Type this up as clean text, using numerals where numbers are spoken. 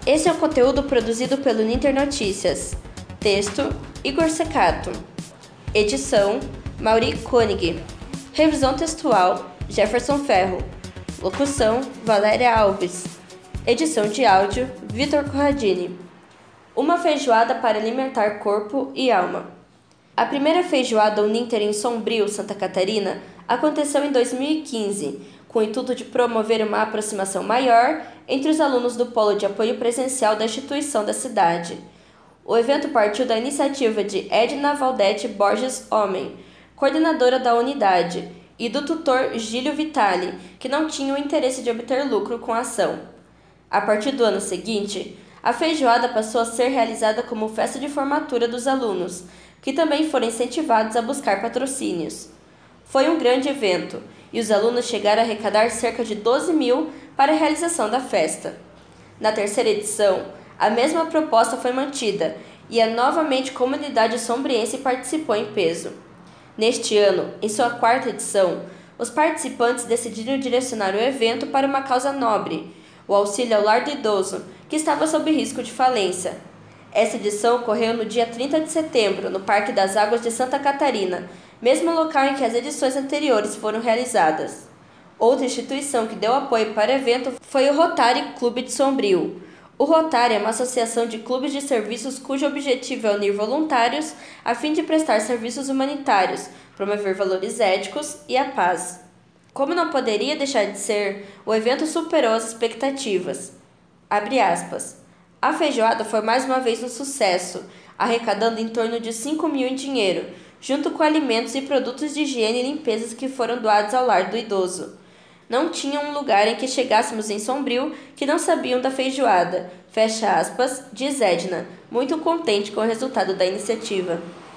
Esse é o conteúdo produzido pelo Ninter Notícias. Texto: Igor Secato. Edição: Mauri Koenig. Revisão textual: Jefferson Ferro. Locução: Valéria Alves. Edição de áudio: Vitor Corradini. Uma feijoada para alimentar corpo e alma. A primeira feijoada Uninter em Sombrio, Santa Catarina, aconteceu em 2015, com o intuito de promover uma aproximação maior entre os alunos do Polo de Apoio Presencial da instituição da cidade. O evento partiu da iniciativa de Edna Valdete Borges Homem, coordenadora da unidade, e do tutor Gílio Vitali, que não tinha o interesse de obter lucro com a ação. A partir do ano seguinte, a feijoada passou a ser realizada como festa de formatura dos alunos, que também foram incentivados a buscar patrocínios. Foi um grande evento, e os alunos chegaram a arrecadar cerca de 12 mil para a realização da festa. Na terceira edição, a mesma proposta foi mantida, e novamente a comunidade sombriense participou em peso. Neste ano, em sua quarta edição, os participantes decidiram direcionar o evento para uma causa nobre, o auxílio ao lar do idoso, que estava sob risco de falência. Essa edição ocorreu no dia 30 de setembro, no Parque das Águas de Santa Catarina, mesmo local em que as edições anteriores foram realizadas. Outra instituição que deu apoio para o evento foi o Rotary Clube de Sombrio. O Rotary é uma associação de clubes de serviços cujo objetivo é unir voluntários a fim de prestar serviços humanitários, promover valores éticos e a paz. Como não poderia deixar de ser, o evento superou as expectativas. Abre aspas. A feijoada foi mais uma vez um sucesso, arrecadando em torno de 5 mil em dinheiro, junto com alimentos e produtos de higiene e limpeza que foram doados ao lar do idoso. Não tinha um lugar em que chegássemos em Sombrio que não sabiam da feijoada, fecha aspas, diz Edna, muito contente com o resultado da iniciativa.